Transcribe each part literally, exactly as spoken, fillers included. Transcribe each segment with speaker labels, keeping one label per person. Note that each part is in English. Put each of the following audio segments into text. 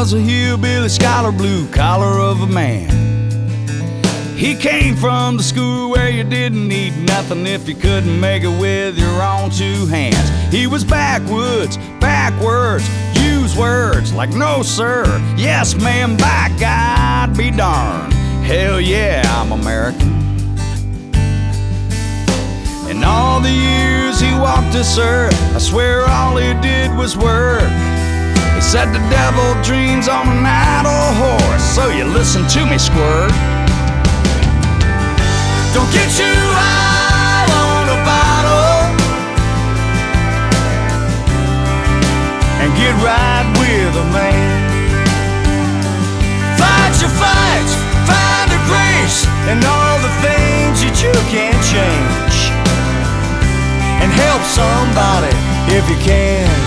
Speaker 1: was a hillbilly scholar, blue collar of a man. He came from the school where you didn't need nothing if you couldn't make it with your own two hands. He was backwoods, backwards, use words like no sir, yes ma'am, by God be darned. Hell yeah, I'm American. In all the years he walked this earth, I swear all he did was work. He said the devil dreams on an idle horse, so you listen to me, squirt. Don't get you high on a bottle and get right with a man. Fight your fights, find a grace in all the things that you can't change, and help somebody if you can.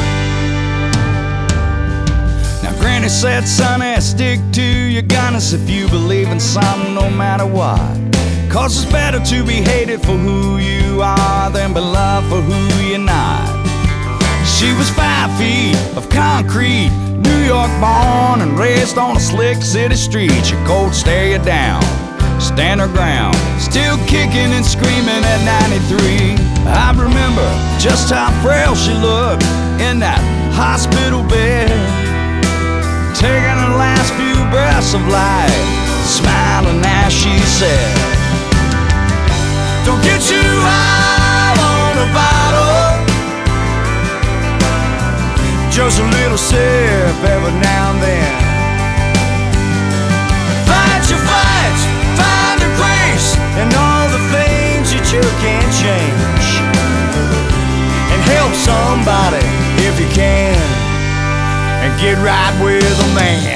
Speaker 1: Now Granny said, sonny, stick to your gunners if you believe in something no matter what. Cause it's better to be hated for who you are than be loved for who you're not. She was five feet of concrete, New York born and raised on a slick city street. She cold stare you down, stand her ground, still kicking and screaming at ninety-three. I remember just how frail she looked in that hospital bed, taking her last few breaths of life, smiling as she said, don't get you high on a bottle, just a little sip every now and then. Fight your fights, find a grace in all the things that you can't change, and help somebody if you can, and get right with a man.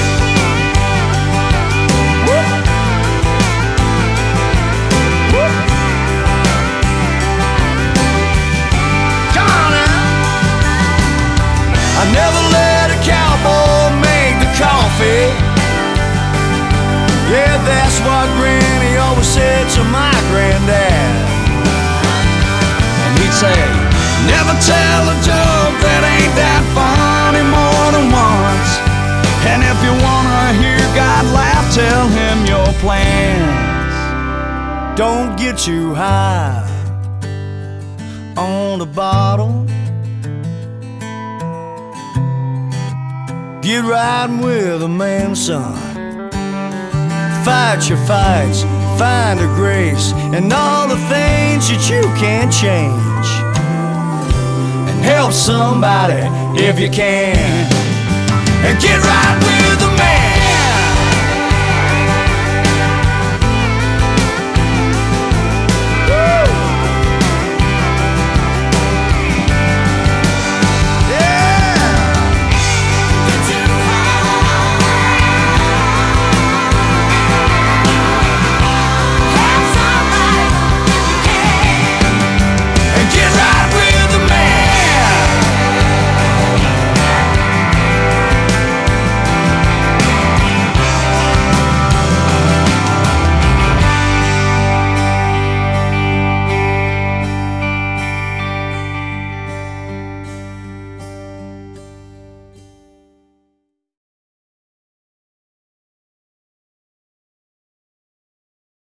Speaker 1: I never let a cowboy make the coffee. Yeah, that's what Granny always said to my granddad. And he'd say, never tell a joke that ain't that funny more than once. And if you wanna hear God laugh, tell him your plans don't get you high on the bottle. Get riding with a man, son. Fight your fights, find a grace in all the things that you can't change, and help somebody if you can, and get right with